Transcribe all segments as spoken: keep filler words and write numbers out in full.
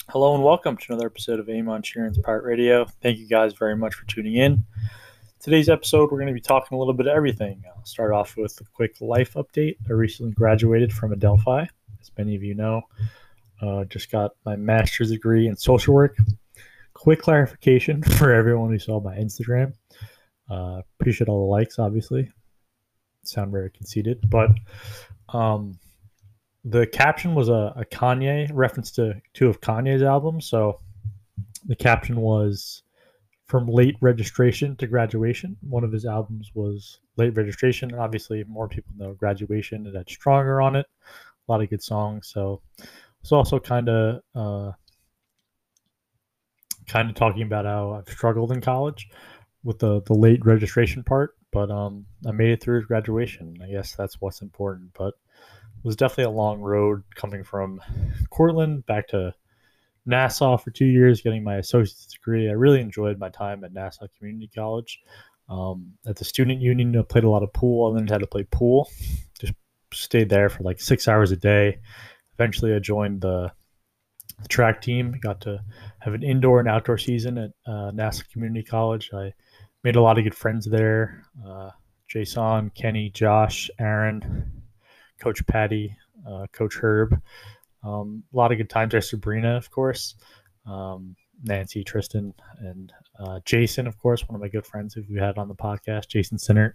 Hello and welcome to another episode of Amon Sheeran's Pirate Radio. Thank you guys very much for tuning in. Today's episode, we're going to be talking a little bit of everything. I'll start off with a quick life update. I recently graduated from Adelphi, as many of you know. Uh, just got my master's degree in social work. Quick clarification for everyone who saw my Instagram. Uh, appreciate all the likes, obviously. Sound very conceited, but um, the caption was a, a Kanye reference to two of Kanye's albums. So the caption was from late registration to graduation. One of his albums was Late Registration, and obviously more people know Graduation. It had Stronger on it, a lot of good songs. So it's also kind of uh, kind of talking about how I've struggled in college with the the late registration part, but um, I made it through graduation. I guess that's what's important. But it was definitely a long road coming from Cortland back to Nassau for two years, getting my associate's degree. I really enjoyed my time at Nassau Community College. Um, at the student union, I played a lot of pool. I learned how to play pool. Just stayed there for like six hours a day. Eventually, I joined the, the track team. Got to have an indoor and outdoor season at uh, Nassau Community College. I made a lot of good friends there. Uh, Jason, Kenny, Josh, Aaron, Coach Patty, uh, Coach Herb. Um, a lot of good times there. Sabrina, of course, um, Nancy, Tristan, and uh, Jason, of course, one of my good friends who we had on the podcast, Jason Sinnert.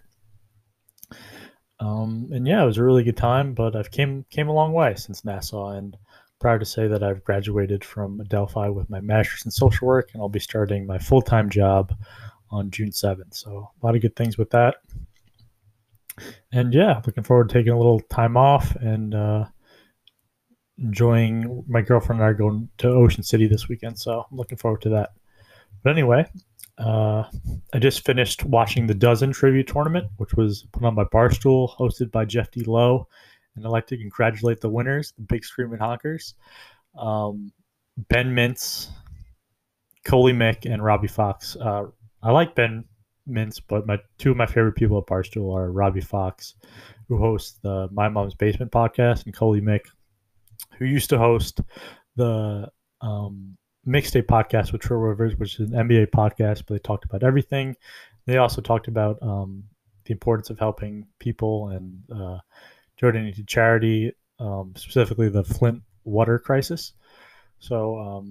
Um, and yeah, it was a really good time, but I've came came a long way since Nassau, and proud to say that I've graduated from Adelphi with my master's in social work, and I'll be starting my full time job on June seventh. So a lot of good things with that. And yeah, looking forward to taking a little time off and uh, enjoying. My girlfriend and I are going to Ocean City this weekend, so I'm looking forward to that. But anyway, uh, I just finished watching the Dozen Trivia Tournament, which was put on by Barstool, hosted by Jeff D. Lowe, and I'd like to congratulate the winners, the Big Screaming Honkers, um, Ben Mintz, Coley Mick, and Robbie Fox. Uh, I like Ben Mintz, but my two of my favorite people at Barstool are Robbie Fox, who hosts the My Mom's Basement podcast, and Coley Mick, who used to host the um, Mixtape podcast with Trill Rivers, which is an N B A podcast, but they talked about everything. They also talked about um, the importance of helping people and uh, donating to charity, um, specifically the Flint water crisis. So, um,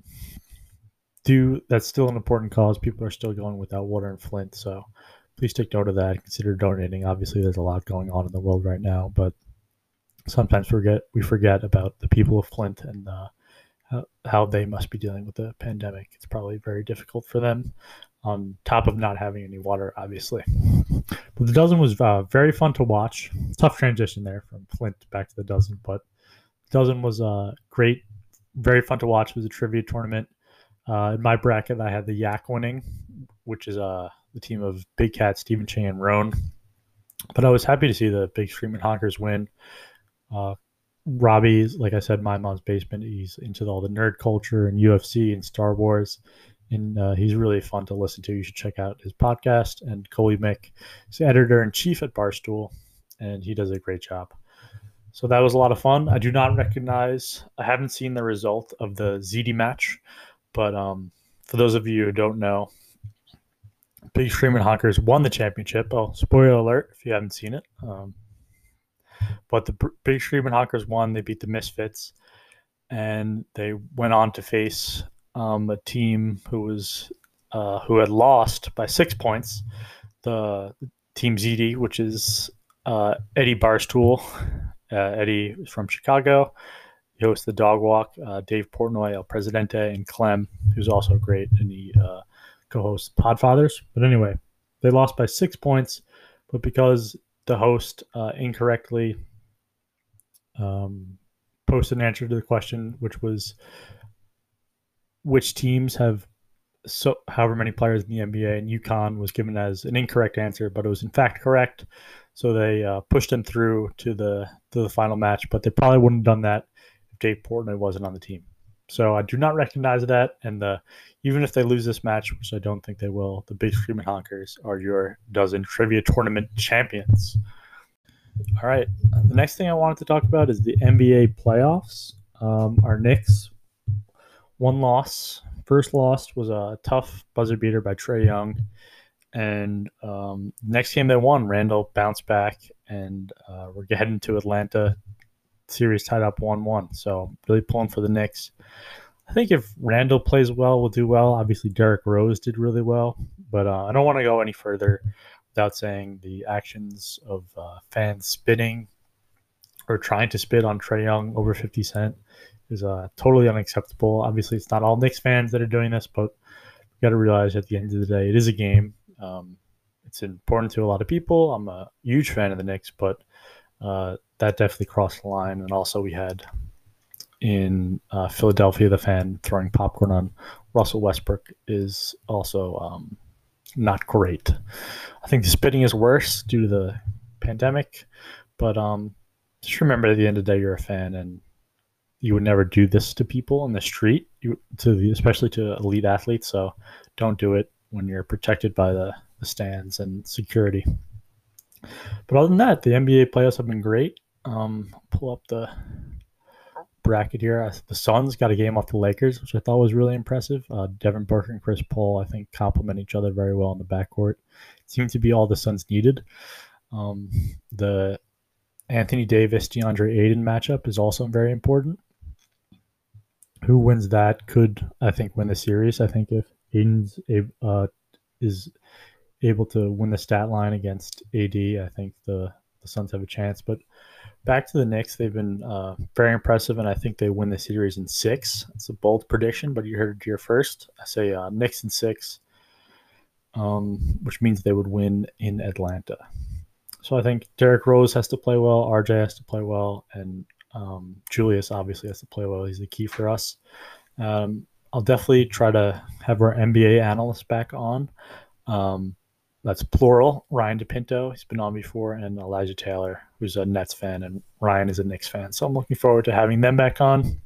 do that's still an important cause. People are still going without water in Flint. So, please take note of that. Consider donating. Obviously, there's a lot going on in the world right now, but sometimes forget we forget about the people of Flint and uh, how, how they must be dealing with the pandemic. It's probably very difficult for them, on top of not having any water, obviously. But the Dozen was uh, very fun to watch. Tough transition there from Flint back to the Dozen, but the Dozen was uh, great, very fun to watch. It was a trivia tournament. Uh, in my bracket, I had the Yak winning, which is uh, the team of Big Cat, Stephen Chang, and Roan. But I was happy to see the Big Screaming Honkers win. Uh, Robbie's, like I said, My Mom's Basement. He's into all the nerd culture and U F C and Star Wars, and uh, he's really fun to listen to. You should check out his podcast. And Coley Mick is editor in chief at Barstool, and he does a great job. So that was a lot of fun. I do not recognize. I haven't seen the result of the Z D match, but um, for those of you who don't know, Big Screaming Honkers won the championship. Oh, spoiler alert if you haven't seen it. Um, But the Big Screaming Honkers won. They beat the Misfits, and they went on to face um, a team who was uh, who had lost by six points. The Team Z D, which is uh, Eddie Barstool. Uh, Eddie is from Chicago. He hosts the Dog Walk. Uh, Dave Portnoy, El Presidente, and Clem, who's also great, and he uh, co-hosts Podfathers. But anyway, they lost by six points, but because the host uh, incorrectly um, posted an answer to the question, which was which teams have so however many players in the N B A, and UConn was given as an incorrect answer, but it was in fact correct. So they uh, pushed them through to the to the final match, but they probably wouldn't have done that if Dave Portnoy wasn't on the team. So I do not recognize that, and the, even if they lose this match, which I don't think they will, the Big Screaming Honkers are your Dozen Trivia Tournament champions. All right, the next thing I wanted to talk about is the N B A playoffs. Um, our Knicks one loss. First loss was a tough buzzer beater by Trae Young. And um, next game they won, Randall bounced back, and uh, we're heading to Atlanta. Series tied up one one. So really pulling for the Knicks. I think if Randall plays well, we'll do well. Obviously, Derrick Rose did really well. But uh, I don't want to go any further without saying the actions of uh, fans spitting or trying to spit on Trae Young over fifty Cent is uh, totally unacceptable. Obviously, it's not all Knicks fans that are doing this, but you got to realize at the end of the day, it is a game. Um, it's important to a lot of people. I'm a huge fan of the Knicks, but uh, that definitely crossed the line. And also, we had in uh, Philadelphia, the fan throwing popcorn on Russell Westbrook is also um, not great. I think the spitting is worse due to the pandemic, but um, just remember at the end of the day, you're a fan, and you would never do this to people on the street, you, to the, especially to elite athletes. So don't do it when you're protected by the, the stands and security. But other than that, the N B A playoffs have been great. Um, I'll pull up the bracket here. The Suns got a game off the Lakers, which I thought was really impressive. Uh, Devin Booker and Chris Paul, I think, complement each other very well in the backcourt. It seemed to be all the Suns needed. Um, the Anthony Davis, DeAndre Ayton matchup is also very important. Who wins that could, I think, win the series. I think if Ayton's uh, is able to win the stat line against A D, I think the, the Suns have a chance. But back to the Knicks, they've been uh, very impressive, and I think they win the series in six. It's a bold prediction, but you heard it here first. I say uh, Knicks in six, um, which means they would win in Atlanta. So I think Derrick Rose has to play well, R J has to play well, and um, Julius obviously has to play well. He's the key for us. Um, I'll definitely try to have our N B A analyst back on. Um, That's plural. Ryan DePinto, he's been on before, and Elijah Taylor, who's a Nets fan, and Ryan is a Knicks fan. So I'm looking forward to having them back on.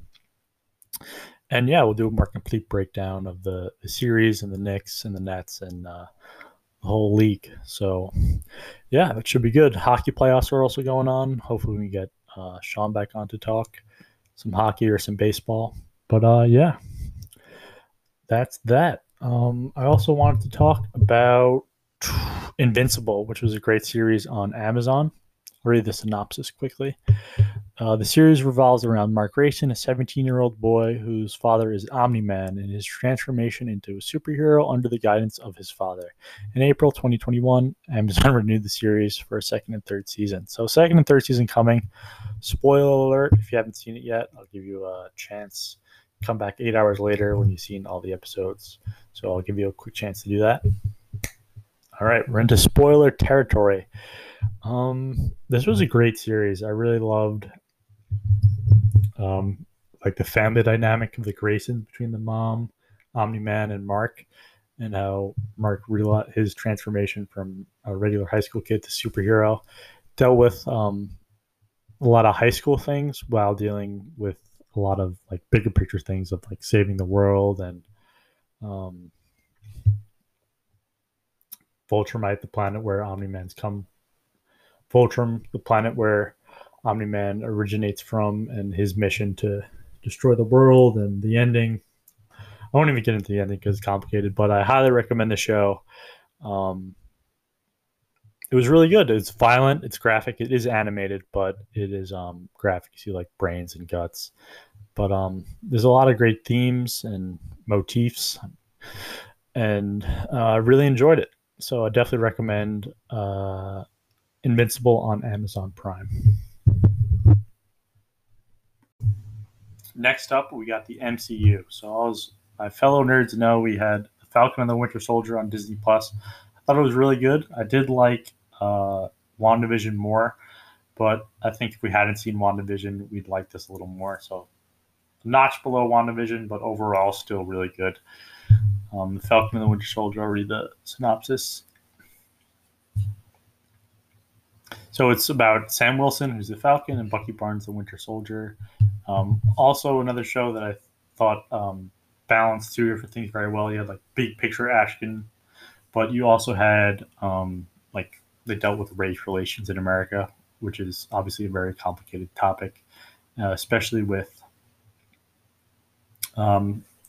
And yeah, we'll do a more complete breakdown of the, the series and the Knicks and the Nets and uh, the whole league. So yeah, that should be good. Hockey playoffs are also going on. Hopefully we can get uh, Sean back on to talk some hockey or some baseball. But uh, yeah, that's that. Um, I also wanted to talk about Invincible, which was a great series on Amazon. I'll read the synopsis quickly. Uh, the series revolves around Mark Grayson, a seventeen-year-old boy whose father is Omni-Man, and his transformation into a superhero under the guidance of his father. In April twenty twenty-one, Amazon renewed the series for a second and third season. So second and third season coming. Spoiler alert, if you haven't seen it yet, I'll give you a chance. Come back eight hours later when you've seen all the episodes. So I'll give you a quick chance to do that. All right, we're into spoiler territory. Um, this was a great series. I really loved um, like the family dynamic of the Graysons between the mom, Omni-Man, and Mark, and how Mark realized his transformation from a regular high school kid to superhero. Dealt with um, a lot of high school things while dealing with a lot of like bigger picture things of like saving the world and um, Voltrumite, the planet where Omni-Man's come. Voltrum, the planet where Omni-Man originates from, and his mission to destroy the world, and the ending. I won't even get into the ending because it's complicated, but I highly recommend the show. Um, it was really good. It's violent, it's graphic, it is animated, but it is um, graphic. You see like brains and guts. But um, there's a lot of great themes and motifs, and uh, I really enjoyed it. So I definitely recommend uh, Invincible on Amazon Prime. Next up, we got the M C U. So as my fellow nerds know, we had The Falcon and the Winter Soldier on Disney Plus. I thought it was really good. I did like uh, WandaVision more, but I think if we hadn't seen WandaVision, we'd like this a little more. So a notch below WandaVision, but overall still really good. Um, the Falcon and the Winter Soldier, I'll read the synopsis. So it's about Sam Wilson, who's the Falcon, and Bucky Barnes, the Winter Soldier. Um, also, another show that I thought um, balanced two different things very well. You had like big picture action, but you also had um, like they dealt with race relations in America, which is obviously a very complicated topic, uh, especially with um,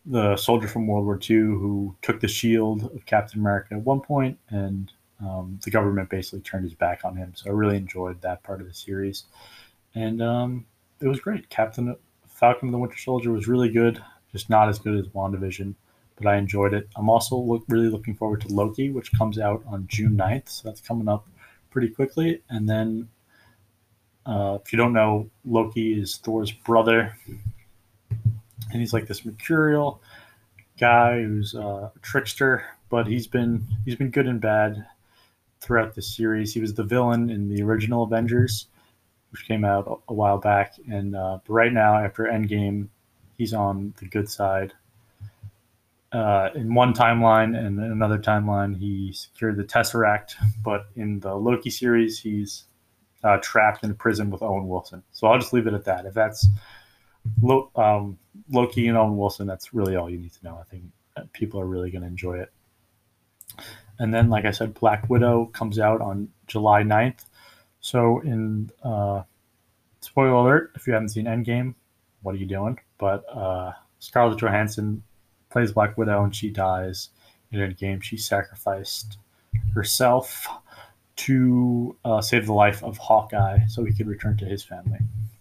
the soldier from World War Two who took the shield of Captain America at one point, and um, the government basically turned his back on him. So I really enjoyed that part of the series, and um, it was great. Captain Falcon and the Winter Soldier was really good, just not as good as WandaVision, but I enjoyed it. I'm also look, really looking forward to Loki, which comes out on June ninth, so that's coming up pretty quickly. And then, uh, if you don't know, Loki is Thor's brother, and he's like this mercurial guy who's uh, a trickster, but he's been he's been good and bad throughout the series. He was the villain in the original Avengers, which came out a while back, and uh, but right now after Endgame, he's on the good side. Uh, in one timeline and in another timeline, he secured the Tesseract, but in the Loki series, he's uh, trapped in a prison with Owen Wilson. So I'll just leave it at that. If that's Lo- um, Loki and Owen Wilson, that's really all you need to know. I think people are really going to enjoy it. And then, like I said, Black Widow comes out on July ninth. So, in uh, spoiler alert, if you haven't seen Endgame, what are you doing? But uh, Scarlett Johansson plays Black Widow, and she dies in Endgame. She sacrificed herself to uh, save the life of Hawkeye so he could return to his family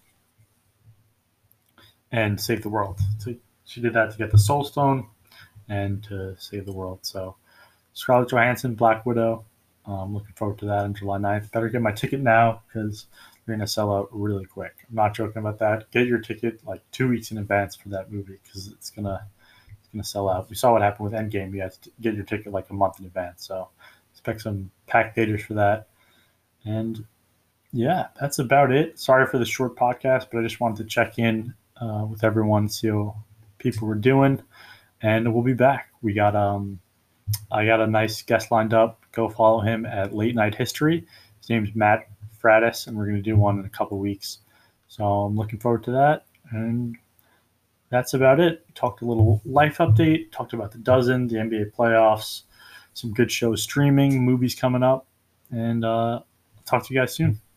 and save the world. So she did that to get the Soul Stone and to save the world. So Scarlett Johansson, Black Widow. I'm looking forward to that on July ninth. Better get my ticket now because they're going to sell out really quick. I'm not joking about that. Get your ticket like two weeks in advance for that movie because it's gonna it's gonna sell out. We saw what happened with Endgame. You had to get your ticket like a month in advance. So expect some packed theaters for that. And yeah, that's about it. Sorry for the short podcast, but I just wanted to check in uh, with everyone, see how people were doing, and we'll be back. We got um, I got a nice guest lined up. Go follow him at Late Night History. His name's Matt Fratis, and we're going to do one in a couple weeks. So I'm looking forward to that. And that's about it. Talked a little life update, talked about the dozen, the N B A playoffs, some good shows streaming, movies coming up, and uh, I'll talk to you guys soon.